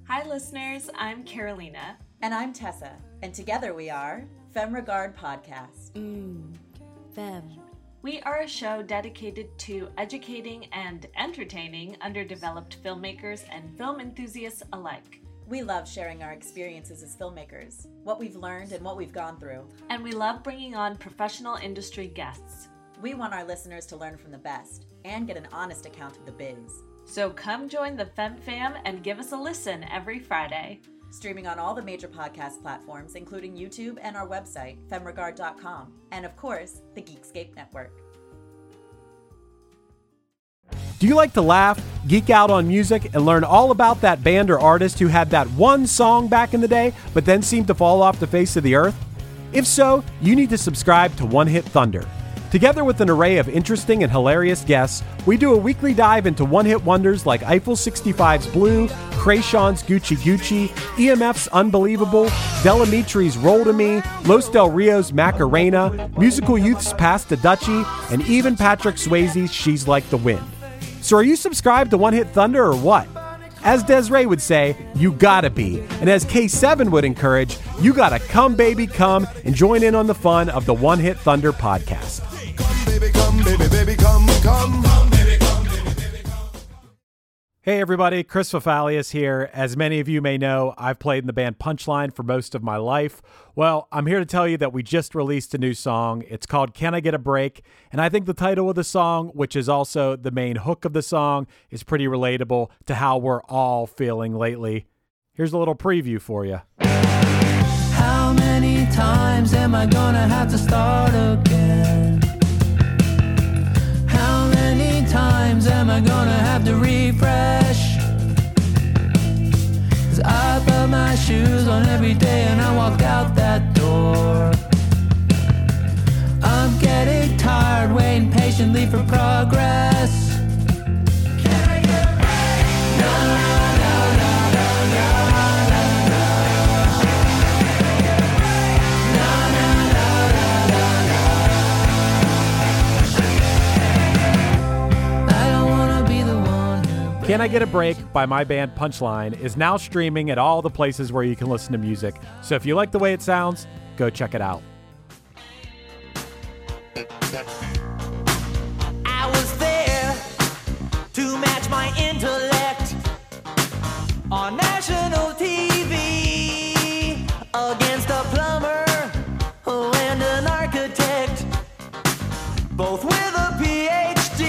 Hi, listeners. I'm Carolina. And I'm Tessa. And together we are Femme Regard Podcast. Femme. We are a show dedicated to educating and entertaining underdeveloped filmmakers and film enthusiasts alike. We love sharing our experiences as filmmakers, what we've learned and what we've gone through. And we love bringing on professional industry guests. We want our listeners to learn from the best and get an honest account of the biz. So come join the Femme Fam and give us a listen every Friday. Streaming on all the major podcast platforms, including YouTube and our website, femregard.com, and of course, the Geekscape Network. Do you like to laugh, geek out on music, and learn all about that band or artist who had that one song back in the day, but then seemed to fall off the face of the earth? If so, you need to subscribe to One Hit Thunder. Together with an array of interesting and hilarious guests, we do a weekly dive into one-hit wonders like Eiffel 65's Blue, Krayshawn's Gucci Gucci, EMF's Unbelievable, Delamitri's Roll to Me, Los Del Rio's Macarena, Musical Youth's Pass the Dutchie, and even Patrick Swayze's She's Like the Wind. So are you subscribed to One Hit Thunder or what? As Desiree would say, you gotta be. And as K7 would encourage, you gotta come baby come and join in on the fun of the One Hit Thunder podcast. Come, baby, come, baby, baby, come, come. Come, baby, come, baby, baby, come. Hey everybody, Chris Fafalius here. As many of you may know, I've played in the band Punchline for most of my life. Well, I'm here to tell you that we just released a new song. It's called Can I Get a Break? And I think the title of the song, which is also the main hook of the song, is pretty relatable to how we're all feeling lately. Here's a little preview for you. How many times am I gonna have to start again? How many times am I gonna have to refresh? 'Cause I put my shoes on every day and I walk out that door. I'm getting tired, waiting patiently for progress. Can I get a break? No, no, no, no, no, no. Can I Get a Break by my band Punchline is now streaming at all the places where you can listen to music. So if you like the way it sounds, go check it out. I was there to match my intellect on national TV against a plumber and an architect, both with a PhD.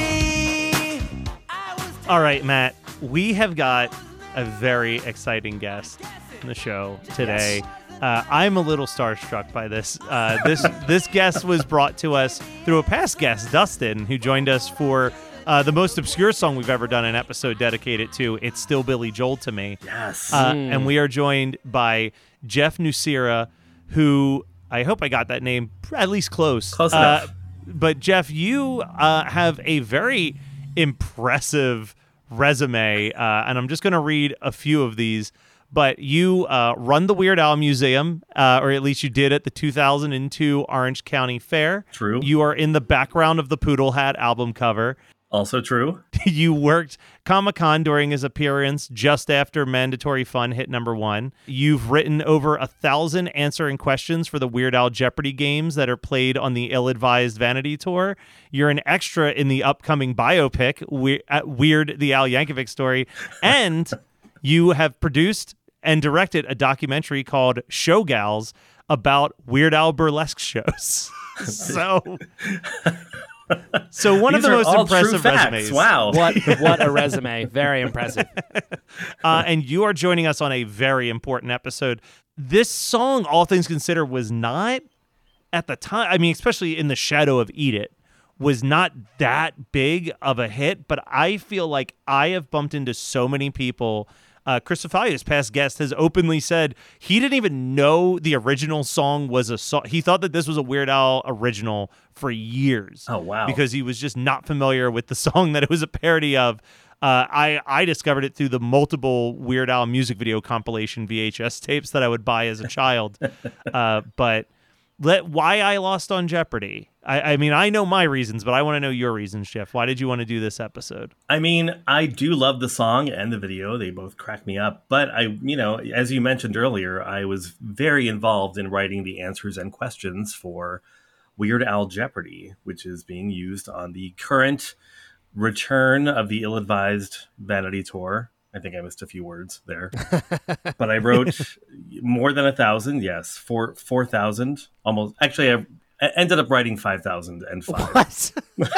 All right, Matt, we have got a very exciting guest on the show today. Yes. I'm a little starstruck by this. This guest was brought to us through a past guest, Dustin, who joined us for the most obscure song we've ever done an episode dedicated to. It's Still Billy Joel to Me. Yes. And we are joined by Jeff Nucera, who I hope I got that name at least close. Close enough. But Jeff, you have a very impressive resume, and I'm just going to read a few of these. But you run the Weird Al Museum, or at least you did at the 2002 Orange County Fair. True. You are in the background of the Poodle Hat album cover. Also true. You worked Comic-Con during his appearance just after Mandatory Fun hit #1. You've written over 1,000 answering questions for the Weird Al Jeopardy games that are played on the Ill-Advised Vanity Tour. You're an extra in the upcoming biopic, Weird the Al Yankovic Story. And you have produced and directed a documentary called Showgals about Weird Al burlesque shows. So one of the most impressive resumes. Wow. What a resume. Very impressive. And you are joining us on a very important episode. This song, all things considered, was not at the time, I mean, especially in the shadow of Eat It, was not that big of a hit, but I feel like I have bumped into so many people. Chris Fafalius, past guest, has openly said he didn't even know the original song was a song. He thought that this was a Weird Al original for years. Oh, wow. Because he was just not familiar with the song that it was a parody of. I discovered it through the multiple Weird Al music video compilation VHS tapes that I would buy as a child. But why I lost on Jeopardy. I mean, I know my reasons, but I want to know your reasons, Jeff. Why did you want to do this episode? I mean, I do love the song and the video. They both crack me up. But as you mentioned earlier, I was very involved in writing the answers and questions for Weird Al Jeopardy, which is being used on the current return of the Ill-Advised Vanity Tour. I think I missed a few words there. But I wrote more than 1,000. Yes, 4,000 almost. Actually, I ended up writing 5,005. What?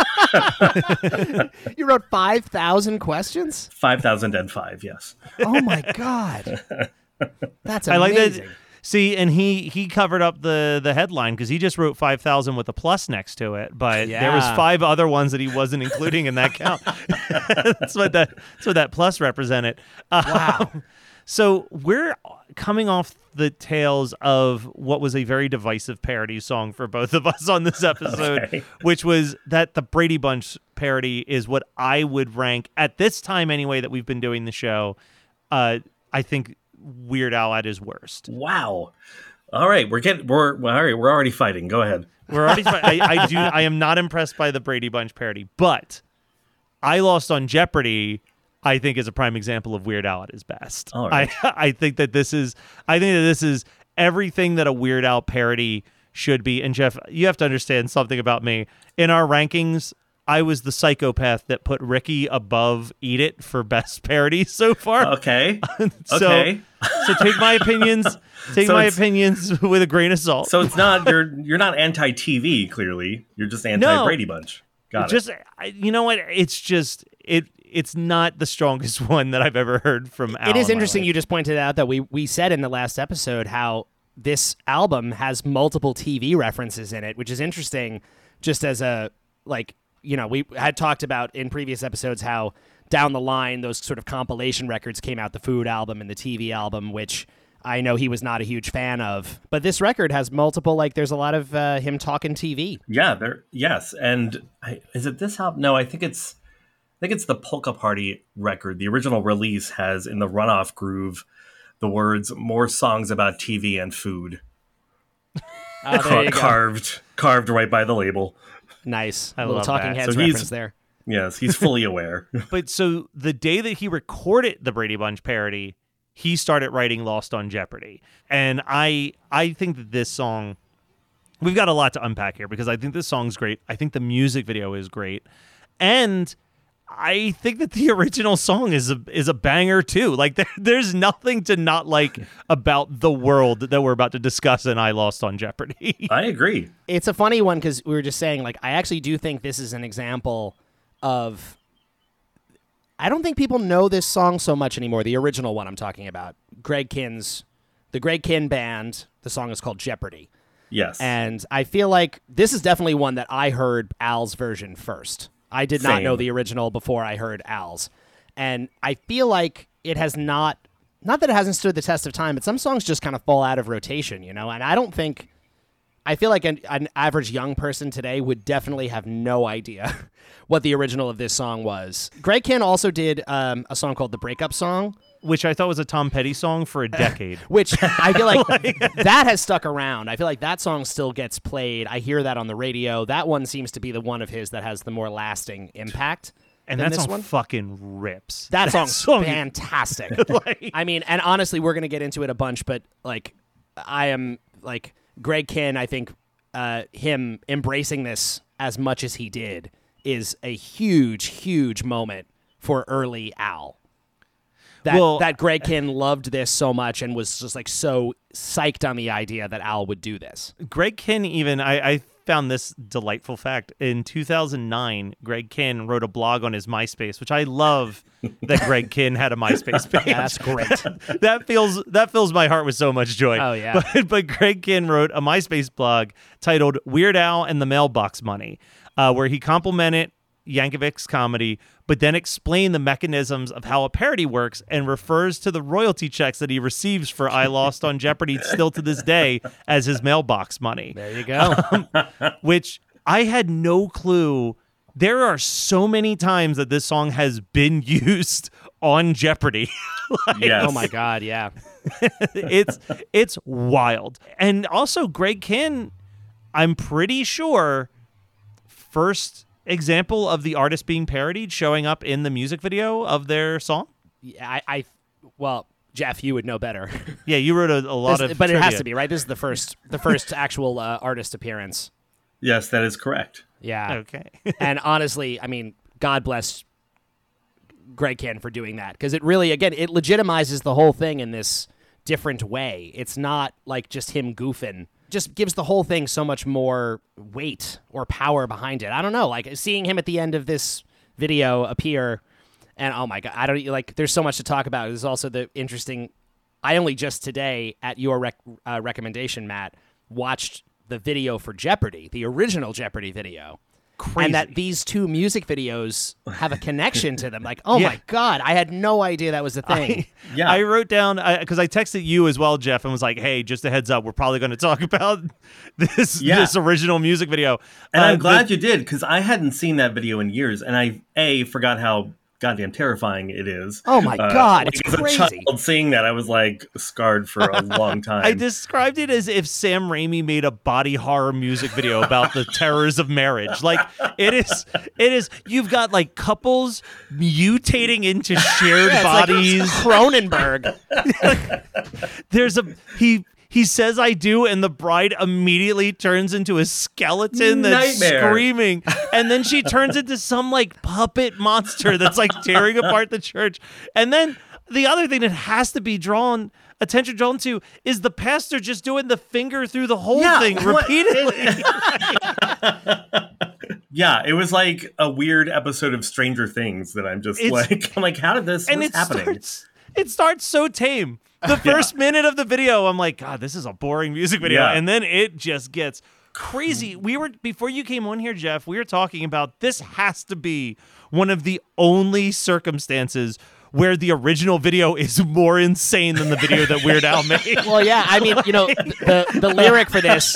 You wrote 5,000 questions? 5,005, yes. Oh my God. That's amazing. I like that. See, and he covered up the headline because he just wrote 5,000 with a plus next to it, but there was 5 other ones that he wasn't including in that count. That's what that plus represented. Wow. So we're coming off the tails of what was a very divisive parody song for both of us on this episode, which was that the Brady Bunch parody is what I would rank at this time anyway that we've been doing the show. I think Weird Al at his worst. Wow. All right, we're already fighting. Go ahead. We're already I am not impressed by the Brady Bunch parody, but I Lost on Jeopardy I think is a prime example of Weird Al at his best. All right. I think that this is everything that a Weird Al parody should be. And Jeff, you have to understand something about me. In our rankings, I was the psychopath that put Ricky above Eat It for best parody so far. Okay. So take my opinions with a grain of salt. So it's not you're not anti-TV, clearly. You're just anti-Brady Bunch. Got it. You know what? It's not the strongest one that I've ever heard from Al. It is interesting you just pointed out that we said in the last episode how this album has multiple TV references in it, which is interesting just as a, we had talked about in previous episodes how down the line those sort of compilation records came out, the food album and the TV album, which I know he was not a huge fan of. But this record has multiple, there's a lot of him talking TV. Yeah, yes. And is it this album? No, I think it's the Polka Party record. The original release has in the runoff groove the words "more songs about TV and food" carved right by the label. Nice. I a little love Talking that. Heads So reference there. Yes, he's fully aware. But so the day that he recorded the Brady Bunch parody, he started writing Lost on Jeopardy. And I think that this song, we've got a lot to unpack here because I think this song's great. I think the music video is great. And I think that the original song is a banger too. There's nothing to not like about the world that we're about to discuss in I Lost on Jeopardy. I agree. It's a funny one because we were just saying, I actually do think this is an example of, I don't think people know this song so much anymore. The original one I'm talking about, the Greg Kihn Band, the song is called Jeopardy. Yes. And I feel like this is definitely one that I heard Al's version first. I did not know the original before I heard Al's. And I feel like it has not that it hasn't stood the test of time, but some songs just kind of fall out of rotation, And I feel like an average young person today would definitely have no idea what the original of this song was. Greg Kihn also did a song called The Breakup Song, which I thought was a Tom Petty song for a decade. Which I feel like that has stuck around. I feel like that song still gets played. I hear that on the radio. That one seems to be the one of his that has the more lasting impact. And that song fucking rips. That song's fantastic. And honestly, we're going to get into it a bunch, but Greg Kihn, I think him embracing this as much as he did is a huge, huge moment for early Al. That Greg Kihn loved this so much and was just so psyched on the idea that Al would do this. Greg Kihn even, I found this delightful fact. In 2009, Greg Kihn wrote a blog on his MySpace, which I love that Greg Kihn had a MySpace page. Yeah, that's great. that fills my heart with so much joy. Oh, yeah. But Greg Kihn wrote a MySpace blog titled Weird Al and the Mailbox Money, where he complimented Yankovic's comedy, but then explain the mechanisms of how a parody works and refers to the royalty checks that he receives for I Lost on Jeopardy still to this day as his mailbox money. There you go. Which I had no clue. There are so many times that this song has been used on Jeopardy. Yes. Oh my God, yeah. It's wild. And also Greg Kihn I'm pretty sure first example of the artist being parodied showing up in the music video of their song. Yeah, well, Jeff, you would know better. Yeah, you wrote a lot of but trivia. it has to be, right? This is the first actual artist appearance. Yes, that is correct. Yeah. Okay. And honestly, I mean, God bless Greg Kihn for doing that, because it really, again, it legitimizes the whole thing in this different way. It's not like just him goofing. Just gives the whole thing so much more weight or power behind it. I don't know, like seeing him at the end of this video appear, and oh my God, I don't like. There's so much to talk about. There's also the interesting. I only just today, at your recommendation, Matt, watched the video for Jeopardy, the original Jeopardy video. Crazy. And that these two music videos have a connection to them. Like, oh my God, I had no idea that was a thing. I wrote down, because I texted you as well, Jeff, and was like, hey, just a heads up, we're probably going to talk about this original music video. And I'm glad you did, because I hadn't seen that video in years, and I forgot how goddamn terrifying it is. Oh my God, it's as crazy. a child seeing that, I was like scarred for a long time. I described it as if Sam Raimi made a body horror music video about the terrors of marriage. Like it is. You've got like couples mutating into shared bodies. Like Cronenberg. He says I do, and the bride immediately turns into a skeleton that's screaming. And then she turns into some like puppet monster that's like tearing apart the church. And then the other thing that has to be attention drawn to is the pastor just doing the finger through the whole thing repeatedly. Yeah, it was like a weird episode of Stranger Things that I'm like, how did this what's happening? It starts so tame. The first minute of the video, I'm like, God, this is a boring music video. Yeah. And then it just gets crazy. Before you came on here, Jeff, we were talking about this has to be one of the only circumstances where the original video is more insane than the video that Weird Al made. Well, yeah, I mean, the lyric for this,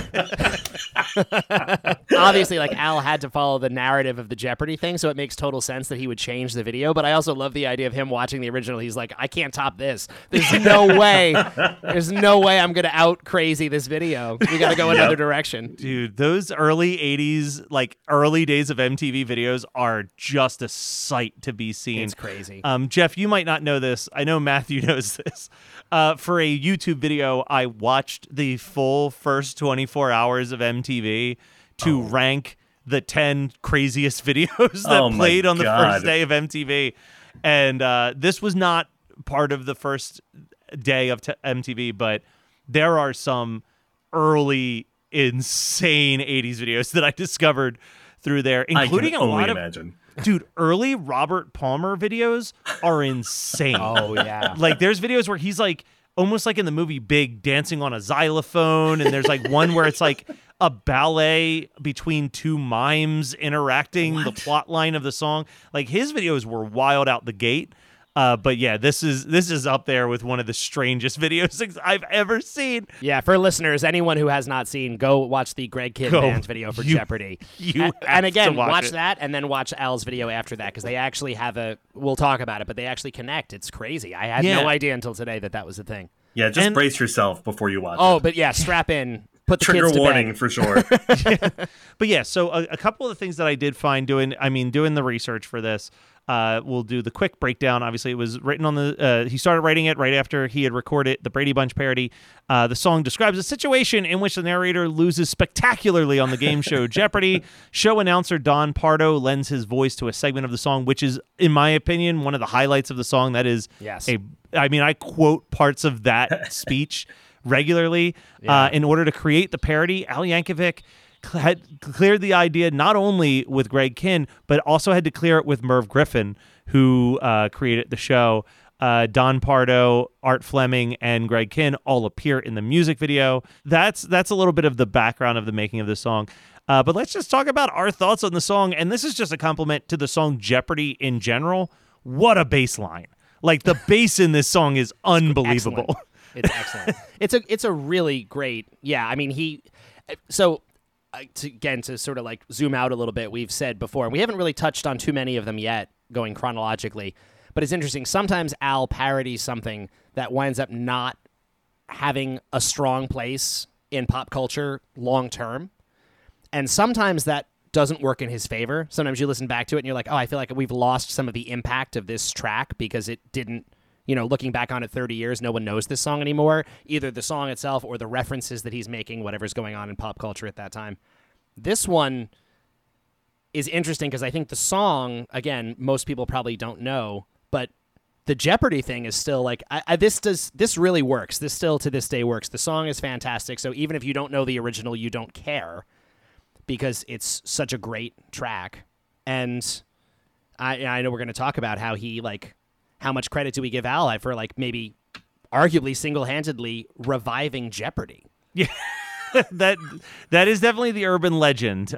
obviously, like Al had to follow the narrative of the Jeopardy thing, so it makes total sense that he would change the video. But I also love the idea of him watching the original. He's like, I can't top this. There's no way. There's no way I'm gonna out crazy this video. We got to go another direction, dude. Those early '80s, like early days of MTV videos, are just a sight to be seen. It's crazy. Jeff, you might not know this. I know Matthew knows this. For a YouTube video, I watched the full first 24 hours of MTV to rank the 10 craziest videos that played on the first day of MTV. And this was not part of the first day of MTV, but there are some early insane 80s videos that I discovered through there, including a lot of... Dude, early Robert Palmer videos are insane. Oh, yeah. Like, there's videos where he's, like, almost like in the movie Big, dancing on a xylophone, and there's, like, one where it's, like, a ballet between two mimes interacting, the plot line of the song. Like, his videos were wild out the gate. But yeah, this is up there with one of the strangest videos I've ever seen. Yeah, for listeners, anyone who has not seen, go watch the Greg Kihn Band's video for Jeopardy. And again, watch that and then watch Al's video after that, because they actually have we'll talk about it, but they actually connect. It's crazy. I had no idea until today that was a thing. Yeah, just brace yourself before you watch it. Oh, but yeah, strap in. Put the trigger kids to warning bed. for sure. But yeah, so a couple of the things that I did find doing the research for this. We'll do the quick breakdown. Obviously, it was written on he started writing it right after he had recorded the Brady Bunch parody. The song describes a situation in which the narrator loses spectacularly on the game show Jeopardy! Show announcer Don Pardo lends his voice to a segment of the song, which is, in my opinion, one of the highlights of the song. That is, I quote parts of that speech regularly. In order to create the parody, Al Yankovic had cleared the idea not only with Greg Kihn, but also had to clear it with Merv Griffin, who created the show. Don Pardo, Art Fleming, and Greg Kihn all appear in the music video. That's a little bit of the background of the making of the song. But let's just talk about our thoughts on the song. And this is just a compliment to the song Jeopardy in general. What a bass line. Like, the bass in this song is unbelievable. It's excellent. It's a really great, I mean, to sort of like zoom out a little bit, we've said before, and we haven't really touched on too many of them yet going chronologically, but it's interesting. Sometimes Al parodies something that winds up not having a strong place in pop culture long term. And sometimes that doesn't work in his favor. Sometimes you listen back to it and you're like, oh, I feel like we've lost some of the impact of this track because it didn't, looking back on it 30 years, no one knows this song anymore, either the song itself or the references that he's making, whatever's going on in pop culture at that time. This one is interesting because I think the song, again, most people probably don't know, but the Jeopardy thing is still like, this really works. This still to this day works. The song is fantastic. So even if you don't know the original, you don't care because it's such a great track. And I know we're going to talk about how how much credit do we give Al for maybe arguably single-handedly reviving Jeopardy. Yeah, that is definitely the urban legend.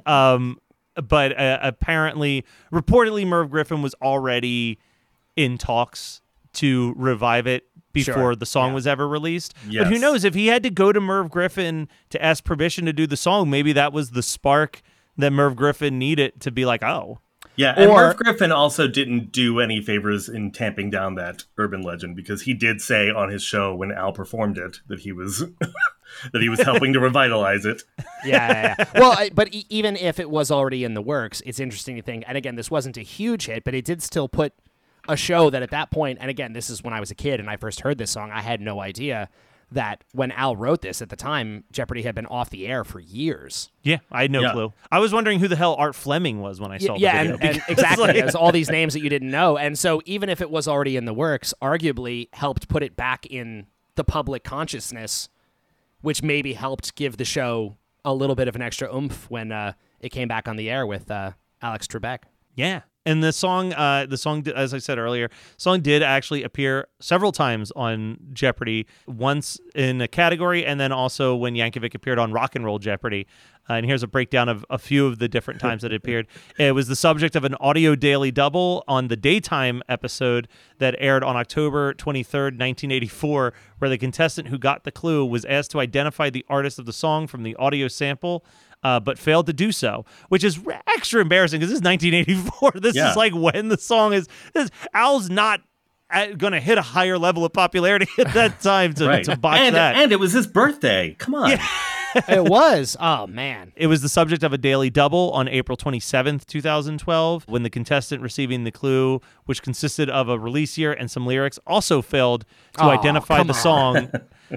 But apparently, reportedly, Merv Griffin was already in talks to revive it before the song was ever released. Yes. But who knows, if he had to go to Merv Griffin to ask permission to do the song, maybe that was the spark that Merv Griffin needed to be like, oh. Yeah, and Merv Griffin also didn't do any favors in tamping down that urban legend because he did say on his show when Al performed it that he was that he was helping to revitalize it. Yeah. Well, but even if it was already in the works, it's interesting to think. And again, this wasn't a huge hit, but it did still put a show that at that point, and again, this is when I was a kid and I first heard this song, I had no idea that when Al wrote this at the time, Jeopardy had been off the air for years. Yeah, I had no clue. I was wondering who the hell Art Fleming was when I saw the video. And exactly. There's all these names that you didn't know. And so even if it was already in the works, arguably helped put it back in the public consciousness, which maybe helped give the show a little bit of an extra oomph when it came back on the air with Alex Trebek. Yeah. And the song, as I said earlier, song did actually appear several times on Jeopardy, once in a category, and then also when Yankovic appeared on Rock and Roll Jeopardy. And here's a breakdown of a few of the different times that it appeared. It was the subject of an audio daily double on the daytime episode that aired on October 23rd, 1984, where the contestant who got the clue was asked to identify the artist of the song from the audio sample, but failed to do so, which is extra embarrassing because this is 1984. This is like when the song is. Al's not going to hit a higher level of popularity at that time to botch that. And it was his birthday. Come on. Yeah. It was. Oh, man. It was the subject of a daily double on April 27th, 2012, when the contestant receiving the clue, which consisted of a release year and some lyrics, also failed to identify the song.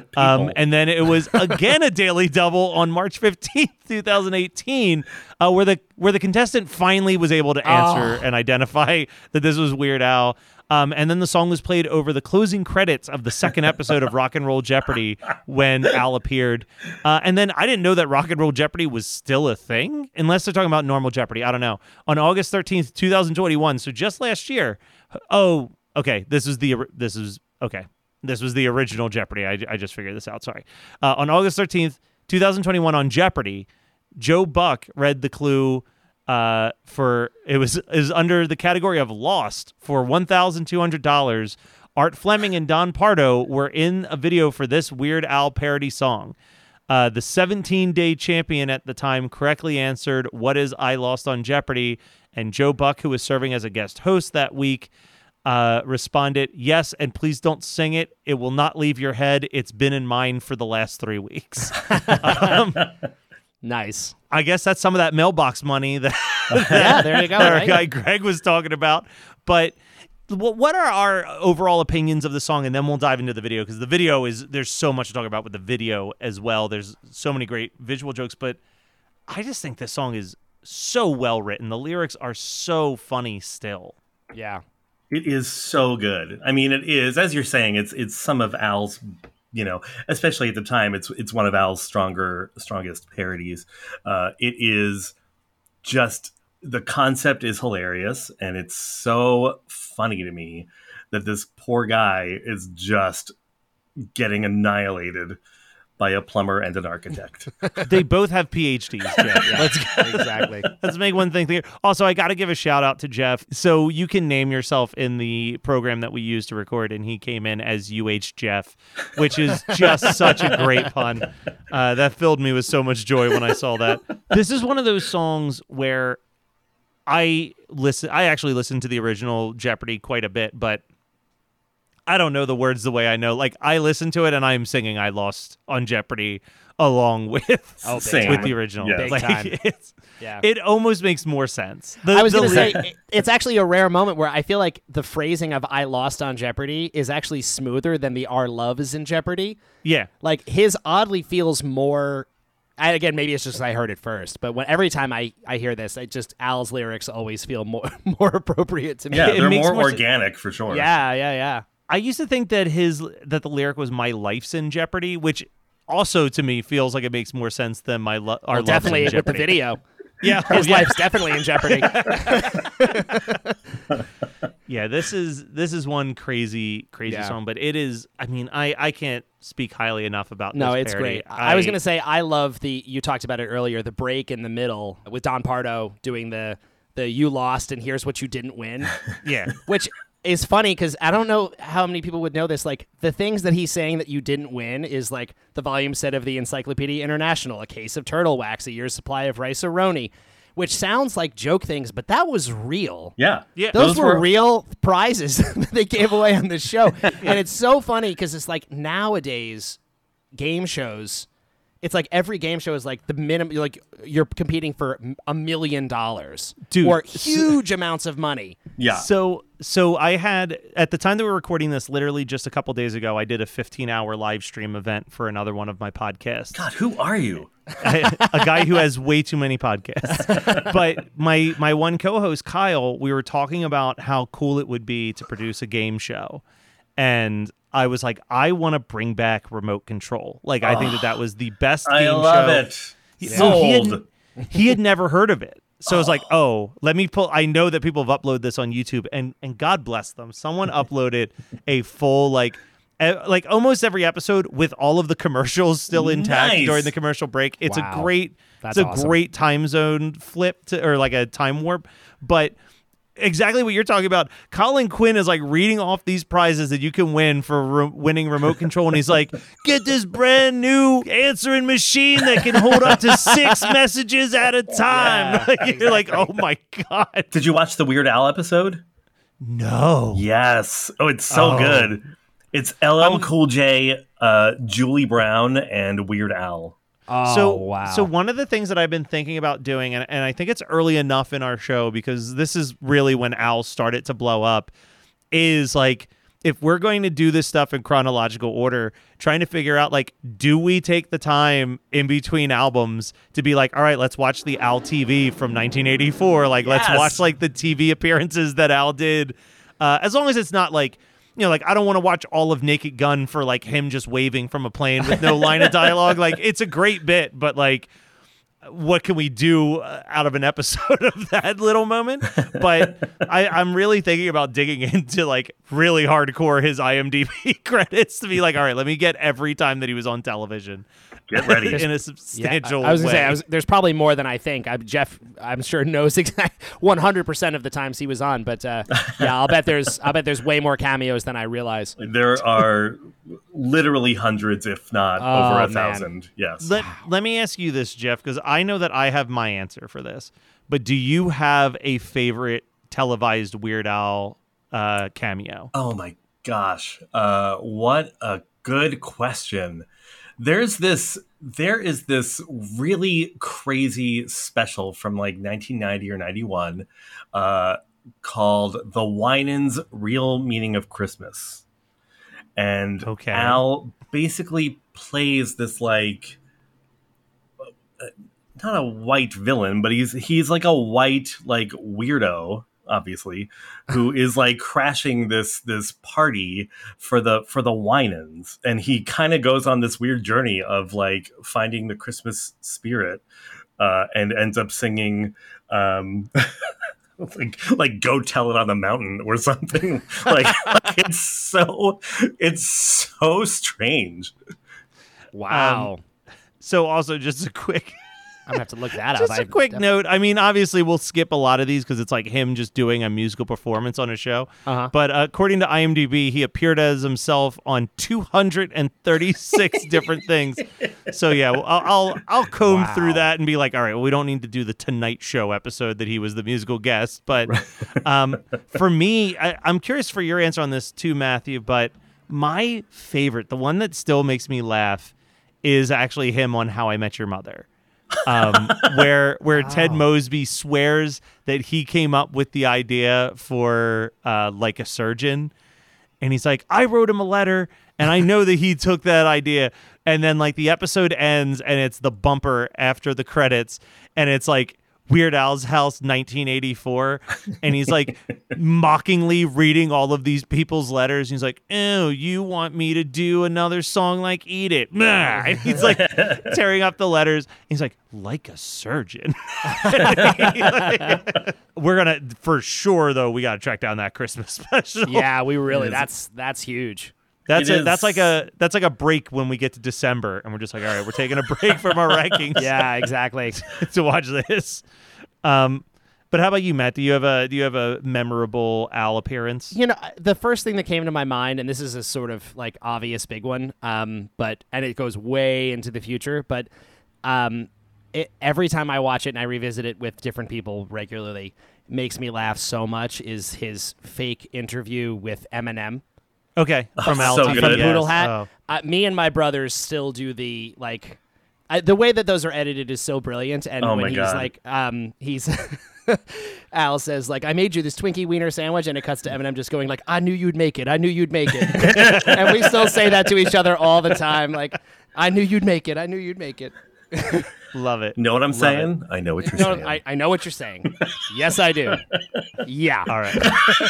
And then it was again a daily double on March 15th, 2018, where the contestant finally was able to answer and identify that this was Weird Al. And then the song was played over the closing credits of the second episode of Rock and Roll Jeopardy when Al appeared. And then I didn't know that Rock and Roll Jeopardy was still a thing, unless they're talking about normal Jeopardy. I don't know. On August 13th, 2021, so just last year. Oh, okay. This was the original Jeopardy. I just figured this out. Sorry. On August 13th, 2021 on Jeopardy, Joe Buck read the clue is under the category of Lost for $1,200. Art Fleming and Don Pardo were in a video for this Weird Al parody song. The 17-day champion at the time correctly answered, "What is I Lost on Jeopardy?" And Joe Buck, who was serving as a guest host that week, responded, "Yes, and please don't sing it. It will not leave your head. It's been in mine for the last 3 weeks." Nice. I guess that's some of that mailbox money that there you go. our right? guy Greg was talking about. But what are our overall opinions of the song? And then we'll dive into the video, because the video there's so much to talk about with the video as well. There's so many great visual jokes, but I just think this song is so well written. The lyrics are so funny still. Yeah. It is so good. I mean, it is, as you're saying, it's some of Al's, especially at the time, it's one of Al's strongest parodies. It is just, the concept is hilarious, and it's so funny to me that this poor guy is just getting annihilated by a plumber and an architect. They both have PhDs. Yeah. Exactly. Let's make one thing clear. Also, I got to give a shout out to Jeff. So you can name yourself in the program that we use to record, and he came in as UH Jeff, which is just such a great pun. That filled me with so much joy when I saw that. This is one of those songs where I actually listened to the original Jeopardy quite a bit, but I don't know the words the way I know. Like, I listen to it and I'm singing I Lost on Jeopardy along with, with the original. Yeah. Big Like, time. Yeah. It almost makes more sense. I was going to say, it's actually a rare moment where I feel like the phrasing of I lost on Jeopardy is actually smoother than the Our Love is in Jeopardy. Yeah. Like, his oddly feels more... Again, maybe it's just I heard it first, but every time I hear this, Al's lyrics always feel more appropriate to me. Yeah, It they're makes more more organic for sure. Yeah. I used to think that the lyric was "My life's in jeopardy," which also to me feels like it makes more sense than "Our love's definitely in with jeopardy." the video. Yeah, His life's definitely in jeopardy. Yeah, this is one crazy song, but it is. I mean, I can't speak highly enough about. No, this it's parody. great. I was gonna say I love you talked about it earlier, the break in the middle with Don Pardo doing the "You lost and here's what you didn't win." Yeah, Which is funny because I don't know how many people would know this. Like, the things that he's saying that you didn't win is like the volume set of the Encyclopedia International, a case of turtle wax, a year's supply of rice-a-roni, which sounds like joke things, but that was real. Yeah. Those were real prizes that they gave away on the show. And it's so funny because it's like nowadays game shows, it's like every game show is like the minimum, like you're competing for $1 million. Dude, or huge amounts of money. Yeah. So I had, at the time that we were recording this, literally just a couple days ago, I did a 15-hour live stream event for another one of my podcasts. God, who are you? A guy who has way too many podcasts. But my one co-host, Kyle, we were talking about how cool it would be to produce a game show. And I was like, I want to bring back remote control. Like, I think that was the best game show. I love it. So he had never heard of it. So I was like, let me pull. I know that people have uploaded this on YouTube, and God bless them. Someone uploaded a full, like almost every episode with all of the commercials still intact during the commercial break. It's Wow. It's a awesome. great time zone flip or like a time warp. But exactly what you're talking about. Colin Quinn is like reading off these prizes that you can win for winning remote control, and he's like, "Get this brand new answering machine that can hold up to 6 messages at a time." You're like, "Oh my god!" Did you watch the Weird Al episode? No. Yes. Oh, it's so good. It's LL Cool J, Julie Brown, and Weird Al. So one of the things that I've been thinking about doing, and I think it's early enough in our show because this is really when Al started to blow up, is like, if we're going to do this stuff in chronological order, trying to figure out, like, do we take the time in between albums to be like, all right, let's watch the Al TV from 1984. Like, let's watch like the TV appearances that Al did. As long as it's not like, you know, like, I don't want to watch all of Naked Gun for like him just waving from a plane with no line of dialogue. Like, it's a great bit, but like, what can we do out of an episode of that little moment? But I'm really thinking about digging into like really hardcore his IMDb credits to be like, all right, let me get every time that he was on television. Get ready. In a substantial way. I was going to say, there's probably more than I think. Jeff, I'm sure, knows 100% of the times he was on. But yeah, I'll bet there's way more cameos than I realize. There are literally hundreds, if not over 1,000. Yes. Let me ask you this, Jeff, because I know that I have my answer for this. But do you have a favorite televised Weird Al cameo? Oh my gosh. What a good question. There is this really crazy special from like 1990 or 91 called The Winans' Real Meaning of Christmas. And Al basically plays this like not a white villain, but he's like a white like weirdo, obviously, who is like crashing this party for the Winans, and he kind of goes on this weird journey of like finding the Christmas spirit, and ends up singing like "Go Tell It on the Mountain" or something. like it's so strange. Wow. So also just a quick gonna have to look that Just up. a quick note. I mean, obviously, we'll skip a lot of these because it's like him just doing a musical performance on a show. But according to IMDb, he appeared as himself on 236 different things. So yeah, I'll comb through that and be like, all right, well, we don't need to do the Tonight Show episode that he was the musical guest. But for me, I'm curious for your answer on this too, Matthew. But my favorite, the one that still makes me laugh, is actually him on How I Met Your Mother. Where Ted Mosby swears that he came up with the idea for Like a Surgeon, and he's like, I wrote him a letter and I know that he took that idea, and then like the episode ends and it's the bumper after the credits and it's like Weird Al's House 1984, and he's like mockingly reading all of these people's letters. He's like, oh, you want me to do another song like Eat It? And he's like tearing up the letters. He's like a surgeon. We're gonna, for sure though, we gotta track down that Christmas special. Yeah, we really, that's huge. That's like a break when we get to December, and we're just like, all right, we're taking a break from our rankings. Yeah, exactly. To watch this. But how about you, Matt? Do you have a memorable Al appearance? You know, the first thing that came to my mind, and this is a sort of like obvious big one, and it goes way into the future, but every time I watch it and I revisit it with different people regularly, it makes me laugh so much, is his fake interview with Eminem. Okay, from Al so from good. Poodle Hat. Oh. Me and my brothers still do the like. The way that those are edited is so brilliant, and when he's God. like, he's Al says like, I made you this Twinkie wiener sandwich, and it cuts to Eminem just going like, I knew you'd make it, I knew you'd make it, and we still say that to each other all the time, like, I knew you'd make it, I knew you'd make it. Love it. Know what I'm saying? I know what you're saying. I know what you're saying. Yes, I do. Yeah. All right.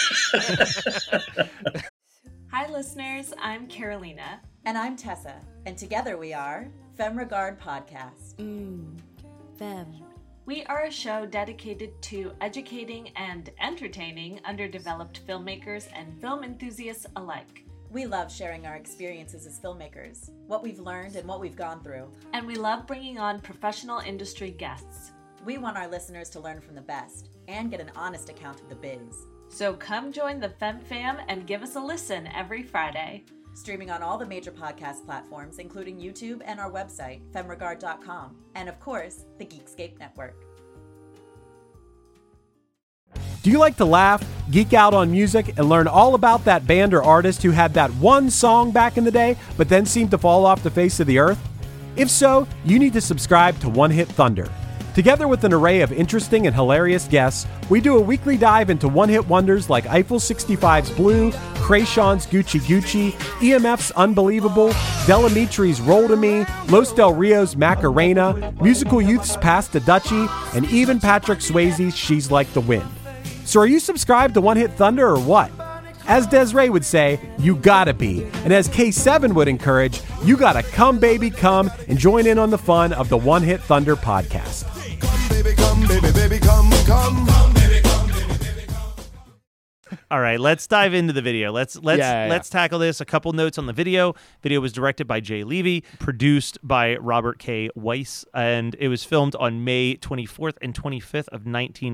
Hi, listeners. I'm Carolina. And I'm Tessa, and together we are Femme Regard Podcast. Femme. We are a show dedicated to educating and entertaining underdeveloped filmmakers and film enthusiasts alike. We love sharing our experiences as filmmakers, what we've learned and what we've gone through. And we love bringing on professional industry guests. We want our listeners to learn from the best and get an honest account of the biz. So come join the Femme Fam and give us a listen every Friday. Streaming on all the major podcast platforms, including YouTube and our website, femregard.com, and of course, the Geekscape Network. Do you like to laugh, geek out on music, and learn all about that band or artist who had that one song back in the day, but then seemed to fall off the face of the earth? If so, you need to subscribe to One Hit Thunder. Together with an array of interesting and hilarious guests, we do a weekly dive into one-hit wonders like Eiffel 65's Blue, Krayshawn's Gucci Gucci, EMF's Unbelievable, Delamitri's Roll to Me, Los Del Rio's Macarena, Musical Youth's Pass the Dutchie, and even Patrick Swayze's She's Like the Wind. So are you subscribed to One Hit Thunder or what? As Desiree would say, you gotta be. And as K7 would encourage, you gotta come, baby, come and join in on the fun of the One Hit Thunder podcast. Come, baby, come, baby, baby, come, come. Come, baby, come, baby, baby, come. All right, let's dive into the video. Let's tackle this. A couple notes on the video. Video was directed by Jay Levy, produced by Robert K. Weiss, and it was filmed on May 24th and 25th of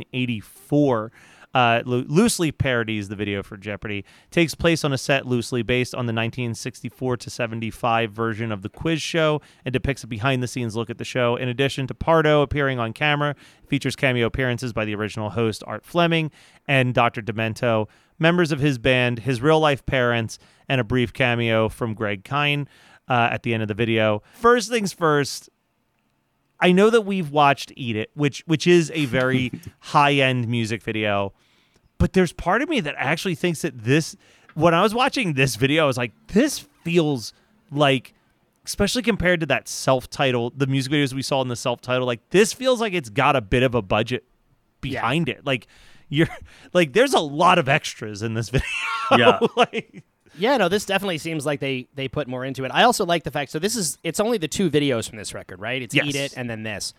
1984. Loosely parodies the video for Jeopardy. Takes place on a set loosely based on the 1964 to 75 version of the quiz show and depicts a behind-the-scenes look at the show. In addition to Pardo appearing on camera, features cameo appearances by the original host Art Fleming and Dr. Demento, members of his band, his real-life parents, and a brief cameo from Greg Kine at the end of the video. First things first, I know that we've watched Eat It, which is a very high-end music video, but there's part of me that actually thinks that this, when I was watching this video, I was like, this feels like, especially compared to that self-titled, the music videos we saw in the self-title, like this feels like it's got a bit of a budget behind it. Like there's a lot of extras in this video. Yeah. Yeah, no, this definitely seems like they put more into it. I also like the fact, so it's only the two videos from this record, right? It's Eat It and then this,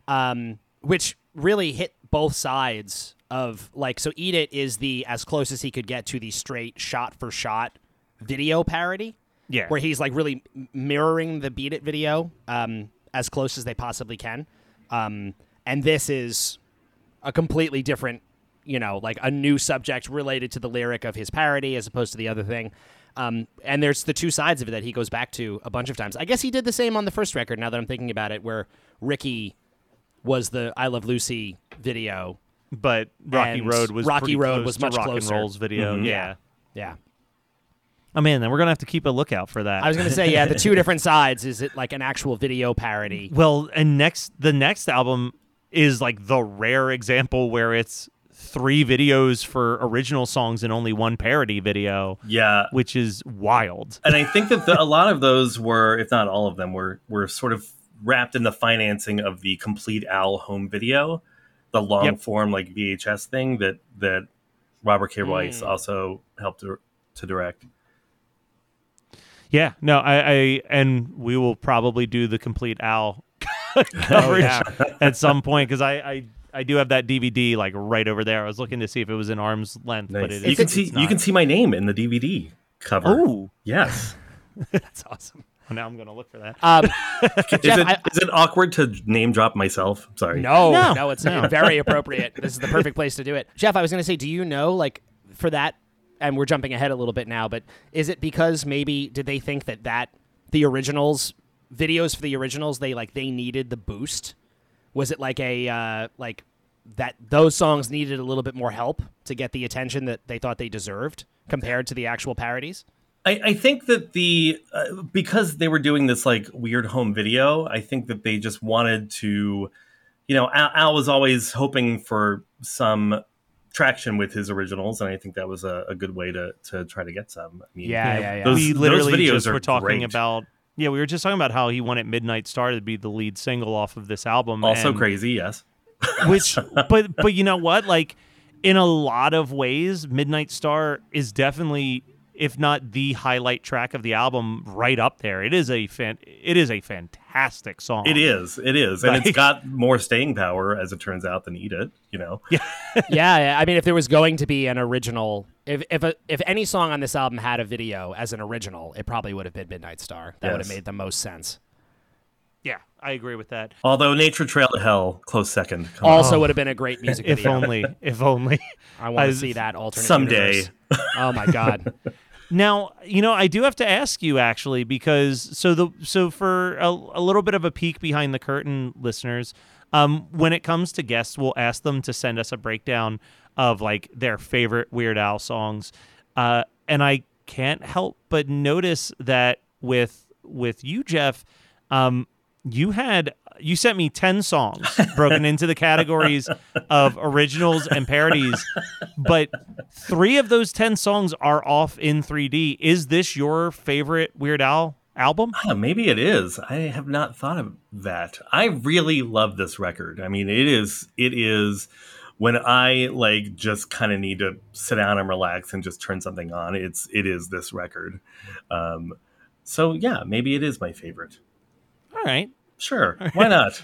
which really hit both sides of, like, so Eat It is the as close as he could get to the straight shot-for-shot video parody, where he's, like, really mirroring the Beat It video as close as they possibly can. And this is a completely different, like a new subject related to the lyric of his parody as opposed to the other thing. And there's the two sides of it that he goes back to a bunch of times. I guess he did the same on the first record, now that I'm thinking about it, where Ricky was the I Love Lucy video. But Rocky Road was much rock closer. And Roll's video. Yeah. Oh man, then we're gonna have to keep a lookout for that. I was gonna say, the two different sides. Is it like an actual video parody? Well, and the next album is like the rare example where it's 3 videos for original songs and only 1 parody video. Yeah, which is wild. And I think that a lot of those were, if not all of them, were sort of wrapped in the financing of the Complete Al home video, the long form like VHS thing that Robert K. Weiss also helped to direct. Yeah, no, I and we will probably do the Complete Al coverage at some point, because I do have that DVD like right over there. I was looking to see if it was in arm's length, Nice. but it you is. can see my name in the DVD cover. Oh, yes, that's awesome. Well, now I'm going to look for that. Is it awkward to name drop myself? Sorry. No, it's very appropriate. This is the perfect place to do it. Jeff, I was going to say, do you know, like, for that, and we're jumping ahead a little bit now, but is it because maybe did they think that the originals, videos for the originals, they needed the boost? Was it like that those songs needed a little bit more help to get the attention that they thought they deserved compared to the actual parodies? I think that because they were doing this like weird home video, I think that they just wanted to, Al was always hoping for some traction with his originals, and I think that was a good way to try to get some. I mean, We literally those videos just were talking great. about. Yeah, we were just talking about how he wanted Midnight Star to be the lead single off of this album. Also and, crazy, yes. Which, but you know what? Like, in a lot of ways, Midnight Star is definitely, if not the highlight track of the album, right up there. It is a fantastic song. It is, and it's got more staying power, as it turns out, than Eat It. Yeah. I mean, if there was going to be an original, if any song on this album had a video as an original, it probably would have been Midnight Star. That would have made the most sense. Yeah, I agree with that. Although Nature Trail to Hell, close second. Also would have been a great music video. If only. I want to see that alternate someday. Universe. Oh my God. Now, I do have to ask you actually, because so for a little bit of a peek behind the curtain, listeners, when it comes to guests, we'll ask them to send us a breakdown of like their favorite Weird Al songs, and I can't help but notice that with you, Jeff, you sent me 10 songs broken into the categories of originals and parodies, but 3 of those 10 songs are off in 3D. Is this your favorite Weird Al album? Maybe it is. I have not thought of that. I really love this record. I mean, it is when I like just kind of need to sit down and relax and just turn something on. It is this record. So yeah, maybe it is my favorite. All right. Sure. Why not?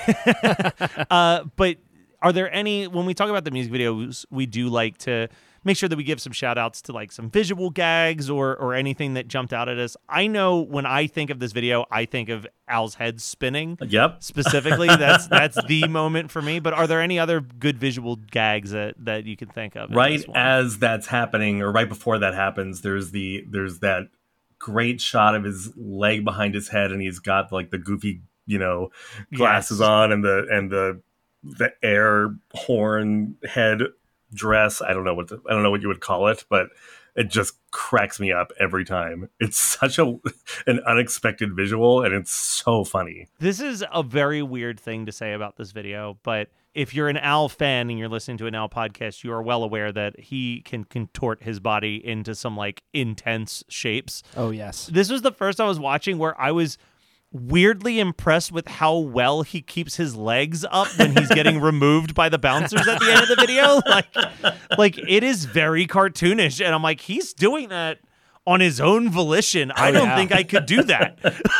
But are there any, when we talk about the music videos, we do like to make sure that we give some shout outs to like some visual gags or anything that jumped out at us. I know when I think of this video, I think of Al's head spinning. Yep. Specifically, that's the moment for me. But are there any other good visual gags that you can think of? Right as that's happening, or right before that happens, there's that great shot of his leg behind his head, and he's got like the goofy, glasses on and the air horn head dress. I don't know what you would call it, but it just cracks me up every time. It's such an unexpected visual, and it's so funny. This is a very weird thing to say about this video, but if you're an Al fan and you're listening to an Al podcast, you are well aware that he can contort his body into some like intense shapes. Oh yes. This was the first time I was watching where I was weirdly impressed with how well he keeps his legs up when he's getting removed by the bouncers at the end of the video. Like it is very cartoonish, and I'm like, he's doing that on his own volition. I don't think I could do that.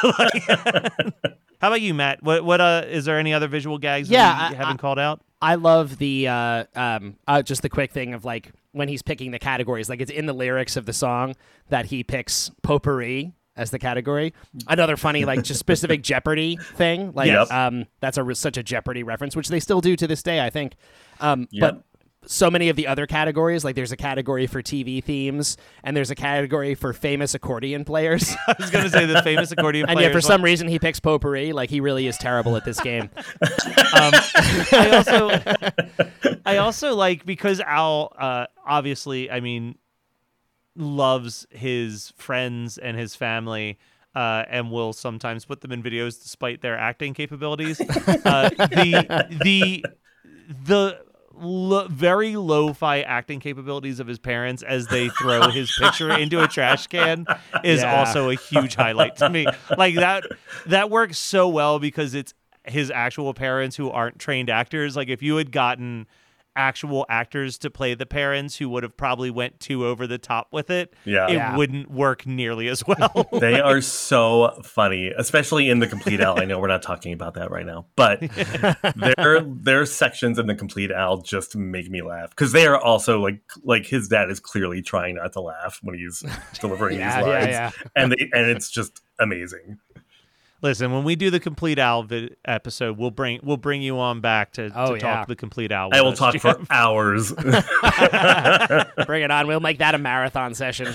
How about you, Matt? What is there any other visual gags that you haven't called out? I love the just the quick thing of like when he's picking the categories, like it's in the lyrics of the song that he picks potpourri as the category. Another funny, like, just specific Jeopardy thing. Like, that's such a Jeopardy reference, which they still do to this day, I think. But so many of the other categories, like there's a category for TV themes, and there's a category for famous accordion players. I was going to say the famous accordion players. And yet, for some reason, he picks potpourri. Like, he really is terrible at this game. I also like, because Al, obviously, I mean, loves his friends and his family, and will sometimes put them in videos despite their acting capabilities. Very lo-fi acting capabilities of his parents as they throw his picture into a trash can is also a huge highlight to me. Like, that works so well because it's his actual parents who aren't trained actors. Like, if you had gotten actual actors to play the parents who would have probably went too over the top with it, it wouldn't work nearly as well. They are so funny, especially in the Complete Al. I know we're not talking about that right now, but their sections in the Complete Al just make me laugh, because they are also like his dad is clearly trying not to laugh when he's delivering these lines, and it's just amazing. Listen, when we do the Complete Al episode, we'll bring you on back to talk the Complete Al. I will talk for hours. Bring it on. We'll make that a marathon session.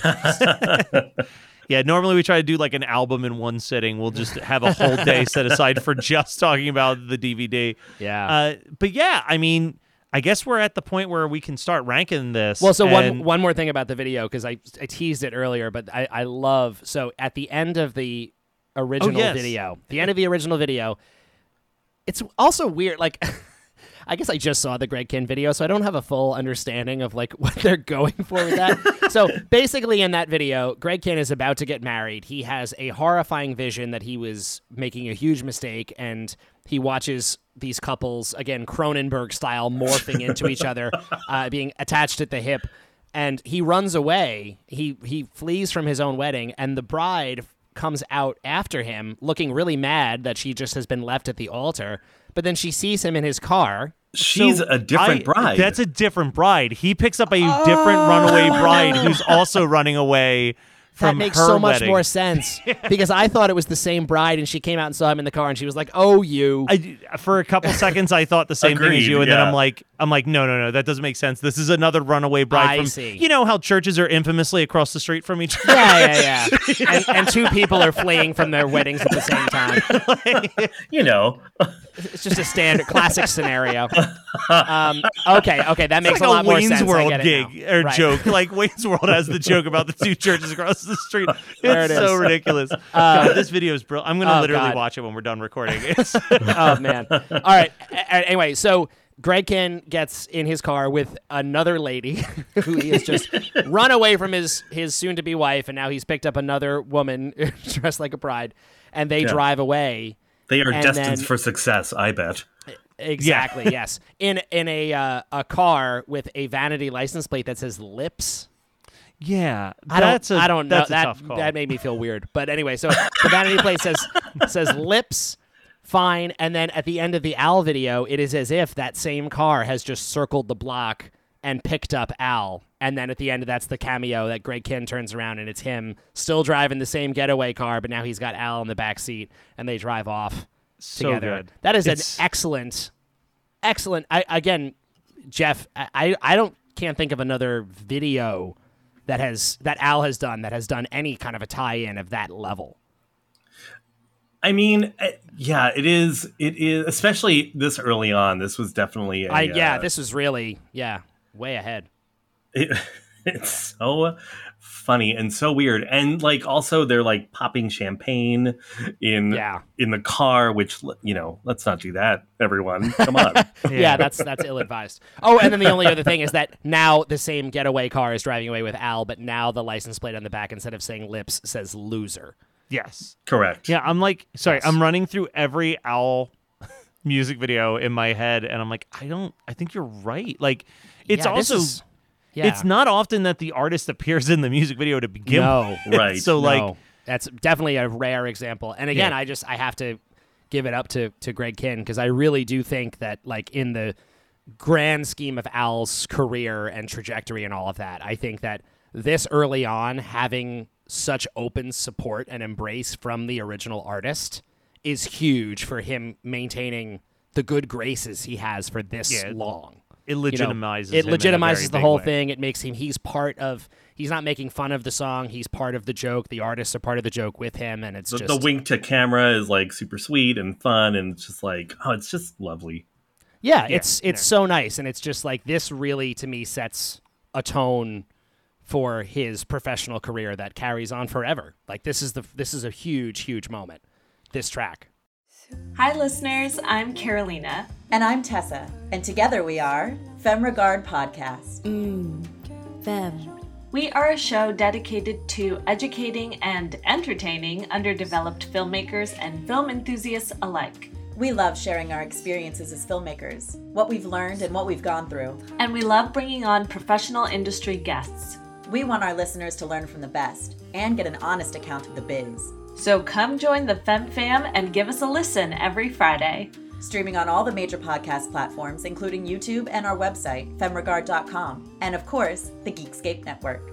Yeah, normally we try to do like an album in one sitting. We'll just have a whole day set aside for just talking about the DVD. Yeah. But yeah, I mean, I guess we're at the point where we can start ranking this. Well, so one more thing about the video, because I teased it earlier, but I love, so at the end of the original video, it's also weird, like, I guess I just saw the Greg Kihn video, so I don't have a full understanding of like what they're going for with that. So basically in that video, Greg Kihn is about to get married. He has a horrifying vision that he was making a huge mistake, and he watches these couples, again, Cronenberg style, morphing into each other, being attached at the hip, and he runs away. He flees from his own wedding, and the bride comes out after him looking really mad that she just has been left at the altar, but then she sees him in his car. She's a different bride. That's a different bride. He picks up a different runaway bride who's also running away from that makes her so much wedding. more sense, because I thought it was the same bride, and she came out and saw him in the car, and she was like, "Oh, you." For a couple seconds, I thought the same thing as you, and then I'm like, no, that doesn't make sense. This is another runaway bride. I see. You know how churches are infamously across the street from each other. Yeah. and two people are fleeing from their weddings at the same time. You know, it's just a standard classic scenario. Okay, that makes like a lot more Wayne's sense. World I get it gig now. or Right. joke. Like Wayne's World has the joke about the two churches across the street. There It's it so is. ridiculous. God, this video is brilliant. I'm going to literally God. watch it when we're done recording. Oh man! All right. Anyway, so Greg Kihn gets in his car with another lady who he has just run away from his soon-to-be wife, and now he's picked up another woman dressed like a bride, and they drive away. They are destined for success, I bet. Exactly. Yes. In a car with a vanity license plate that says "Lips." Yeah, I don't know. That's a tough call. That made me feel weird. But anyway, so the vanity plate says "Lips." Fine. And then at the end of the Al video, it is as if that same car has just circled the block and picked up Al. And then at the end, that's the cameo that Greg Kihn turns around, and it's him still driving the same getaway car, but now he's got Al in the back seat, and they drive off together. Good. That is an excellent. Again, Jeff, I can't think of another video that Al has done any kind of a tie-in of that level. I mean, yeah, it is, especially this early on. This was definitely this was really, way ahead. It's so funny and so weird. And like, also they're like popping champagne in the car, which, you know, let's not do that, everyone. Come on. Yeah, that's ill-advised. Oh, and then the only other thing is that now the same getaway car is driving away with Al, but now the license plate on the back, instead of saying "Lips," says "Loser." Yes. Correct. Yeah, I'm like, sorry, I'm running through every Al music video in my head, and I'm like, I think you're right. Like, it's it's not often that the artist appears in the music video to begin with. Right. So, like, that's definitely a rare example. And again, I have to give it up to Greg Kihn, because I really do think that, like, in the grand scheme of Al's career and trajectory and all of that, I think that this early on, having such open support and embrace from the original artist is huge for him maintaining the good graces he has for this long. It legitimizes it him in a legitimizes very the big whole way. thing. It makes him, he's not making fun of the song. He's part of the joke. The artists are part of the joke with him. And it's the wink to camera is like super sweet and fun. And it's just like, oh, it's just lovely. Yeah, it's so nice. And it's just like, this really, to me, sets a tone for his professional career that carries on forever. Like, this is a huge, huge moment, this track. Hi, listeners. I'm Carolina. And I'm Tessa. And together we are Femme Regard Podcast. Femme. We are a show dedicated to educating and entertaining underdeveloped filmmakers and film enthusiasts alike. We love sharing our experiences as filmmakers, what we've learned and what we've gone through. And we love bringing on professional industry guests. We want our listeners to learn from the best and get an honest account of the biz. So come join the Femme Fam and give us a listen every Friday. Streaming on all the major podcast platforms, including YouTube and our website, femregard.com. And of course, the Geekscape Network.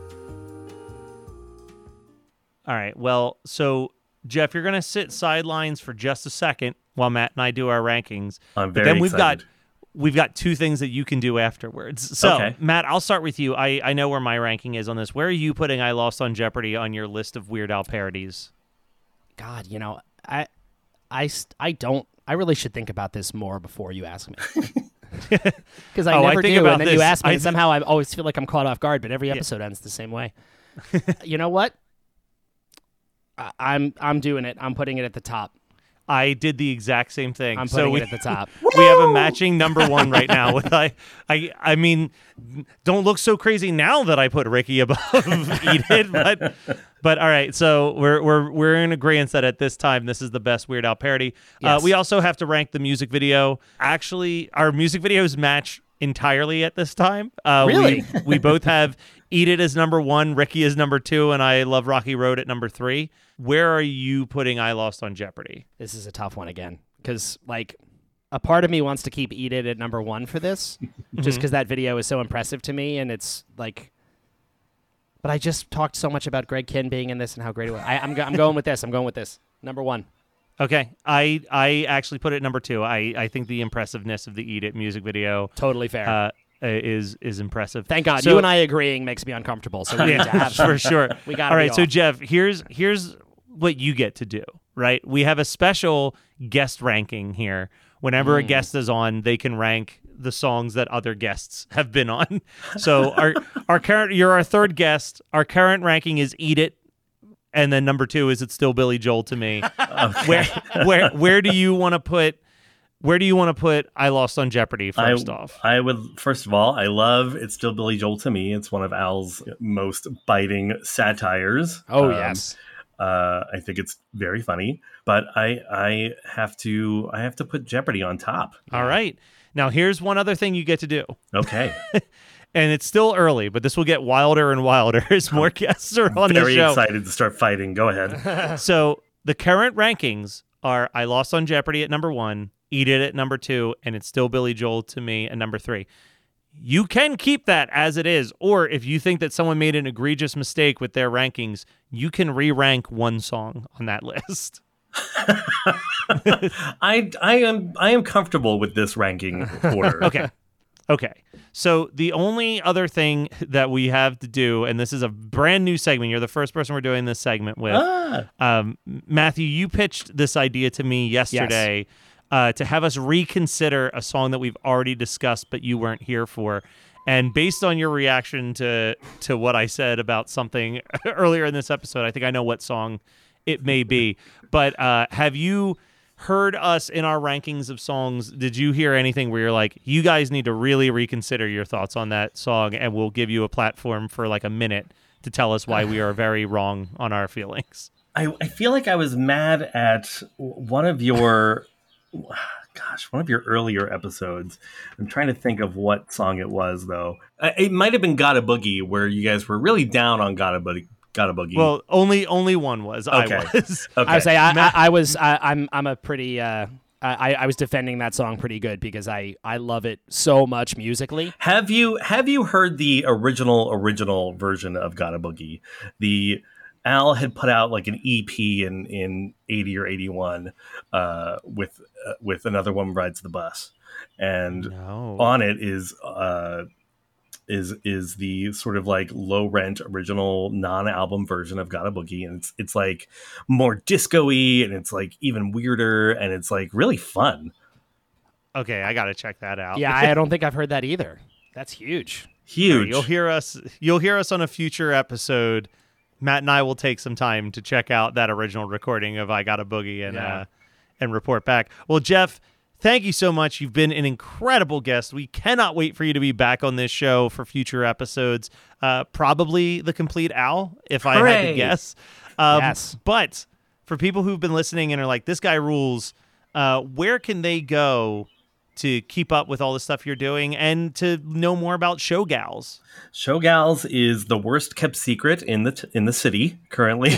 All right. Well, so Jeff, you're going to sit sidelines for just a second while Matt and I do our rankings. I'm very but then excited. We've got two things that you can do afterwards. So, okay. Matt, I'll start with you. I know where my ranking is on this. Where are you putting I Lost on Jeopardy on your list of Weird Al parodies? God, I really should think about this more before you ask me. Because I never do, and then you ask me, and somehow I always feel like I'm caught off guard, but every episode ends the same way. You know what? I'm doing it. I'm putting it at the top. I did the exact same thing. I'm putting it at the top. We have a matching number one right now. With I mean, don't look so crazy now that I put Ricky above Eat It, but all right. So we're in agreement that at this time this is the best Weird Al parody. Yes. We also have to rank the music video. Actually, our music videos match entirely at this time. Really? We both have Eat It as number one, Ricky is number two, and I Love Rocky Road at number three. Where are you putting I Lost on Jeopardy? This is a tough one again, because like a part of me wants to keep Eat It at number one for this, just because that video is so impressive to me, and it's like. But I just talked so much about Greg Kinn being in this and how great it was. I'm going with this. I'm going with this. Number one. Okay, I actually put it number two. I think the impressiveness of the Eat It music video totally fair is impressive. Thank God, you and I agreeing makes me uncomfortable. So we need to have for sure. We got all right. So Jeff, here's what you get to do. Right, we have a special guest ranking here. Whenever a guest is on, they can rank the songs that other guests have been on. So you're our third guest. Our current ranking is Eat It. And then number two is It's Still Billy Joel to Me. Okay. Where do you want to put I Lost on Jeopardy first off? I would, first of all, I love It's Still Billy Joel to Me. It's one of Al's most biting satires. Oh, yes. I think it's very funny, but I have to put Jeopardy on top. All right. Now here's one other thing you get to do. Okay. And it's still early, but this will get wilder and wilder as more guests are on the show. Very excited to start fighting. Go ahead. So the current rankings are I Lost on Jeopardy at number one, Eat It at number two, and It's Still Billy Joel to Me at number three. You can keep that as it is, or if you think that someone made an egregious mistake with their rankings, you can re-rank one song on that list. I am comfortable with this ranking order. Okay. So the only other thing that we have to do, and this is a brand new segment, you're the first person we're doing this segment with. Matthew, you pitched this idea to me yesterday to have us reconsider a song that we've already discussed, but you weren't here for. And based on your reaction to what I said about something earlier in this episode, I think I know what song it may be. But have you heard us in our rankings of songs? Did you hear anything where you're like, you guys need to really reconsider your thoughts on that song, and we'll give you a platform for like a minute to tell us why we are very wrong on our feelings? I feel like I was mad at one of your earlier episodes. I'm trying to think of what song it was, though. It might have been Gotta Boogie, where you guys were really down on Gotta Boogie. Well, only one was. Okay. I was. Okay. I would say I was. I'm a pretty. I was defending that song pretty good because I love it so much musically. Have you heard the original version of Gotta Boogie? The Al had put out like an EP in 80 or 81 with Another Woman Rides the Bus, and on it is the sort of like low rent original non-album version of Gotta Boogie, and it's like more disco-y, and it's like even weirder, and it's like really fun. Okay, I gotta check that out. Yeah, I don't think I've heard that either. That's huge. Huge. You'll hear us on a future episode. Matt and I will take some time to check out that original recording of I Gotta Boogie and report back. Well, Jeff, thank you so much. You've been an incredible guest. We cannot wait for you to be back on this show for future episodes. Probably the complete Al, if I had to guess. Yes. But for people who've been listening and are like, this guy rules, where can they go to keep up with all the stuff you're doing and to know more about Showgals? Showgals is the worst kept secret in the city currently.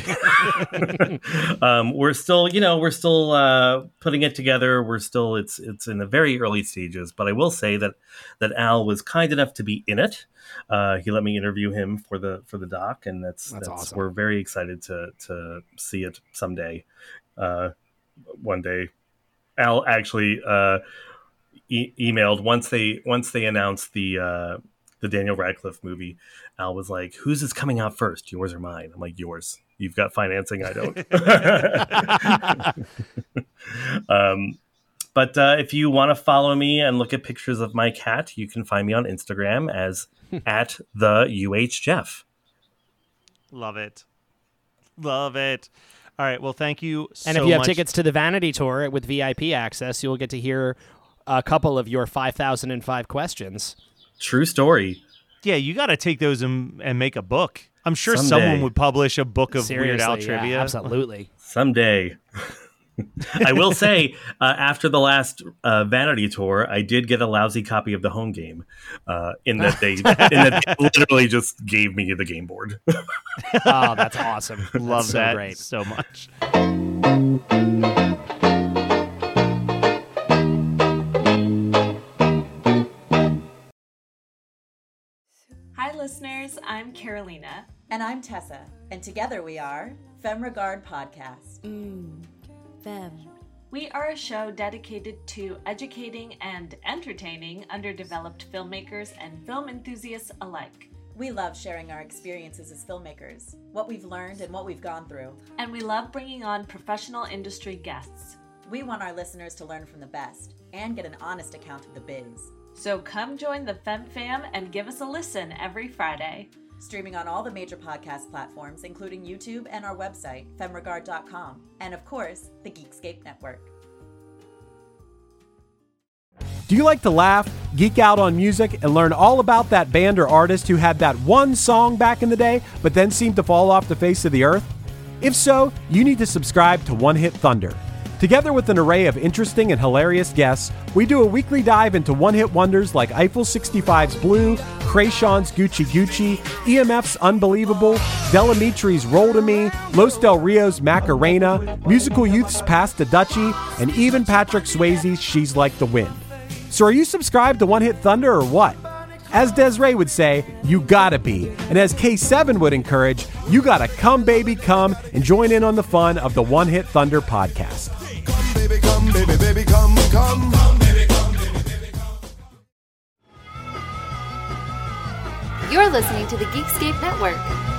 We're still putting it together. It's in the very early stages, but I will say that Al was kind enough to be in it. He let me interview him for the doc, and that's awesome. We're very excited to see it someday. One day. Al actually emailed once they announced the Daniel Radcliffe movie. Al was like, "Whose is coming out first, yours or mine?" I'm like, "Yours. You've got financing. I don't." But if you want to follow me and look at pictures of my cat, you can find me on Instagram as at the UHJeff. Love it. Love it. All right. Well, thank you so much. And if you have tickets to the Vanity Tour with VIP access, you'll get to hear a couple of your 5,005 questions. True story. Yeah, you got to take those and make a book. I'm sure Someday. Someone would publish a book of Seriously, Weird Al trivia. Yeah, absolutely. Someday. I will say, after the last Vanity Tour, I did get a lousy copy of the home game. In that they literally just gave me the game board. Oh, that's awesome! Love that's that so great. So much. Hi, listeners. I'm Carolina. And I'm Tessa. And together we are Femme Regard Podcast. Femme. We are a show dedicated to educating and entertaining underdeveloped filmmakers and film enthusiasts alike. We love sharing our experiences as filmmakers, what we've learned and what we've gone through. And we love bringing on professional industry guests. We want our listeners to learn from the best and get an honest account of the biz. So come join the Femme Fam and give us a listen every Friday. Streaming on all the major podcast platforms, including YouTube and our website, femregard.com. And of course, the Geekscape Network. Do you like to laugh, geek out on music, and learn all about that band or artist who had that one song back in the day, but then seemed to fall off the face of the earth? If so, you need to subscribe to One Hit Thunder. Together with an array of interesting and hilarious guests, we do a weekly dive into one-hit wonders like Eiffel 65's Blue, Krayshawn's Gucci Gucci, EMF's Unbelievable, Delamitri's Roll to Me, Los Del Rio's Macarena, Musical Youth's Pass the Dutchie, and even Patrick Swayze's She's Like the Wind. So are you subscribed to One Hit Thunder or what? As Desiree would say, you gotta be. And as K7 would encourage, you gotta come, baby, come and join in on the fun of the One Hit Thunder podcast. Come, baby, come, baby, baby, come, come. Come, baby, come, baby, baby, come. You're listening to the Geekscape Network.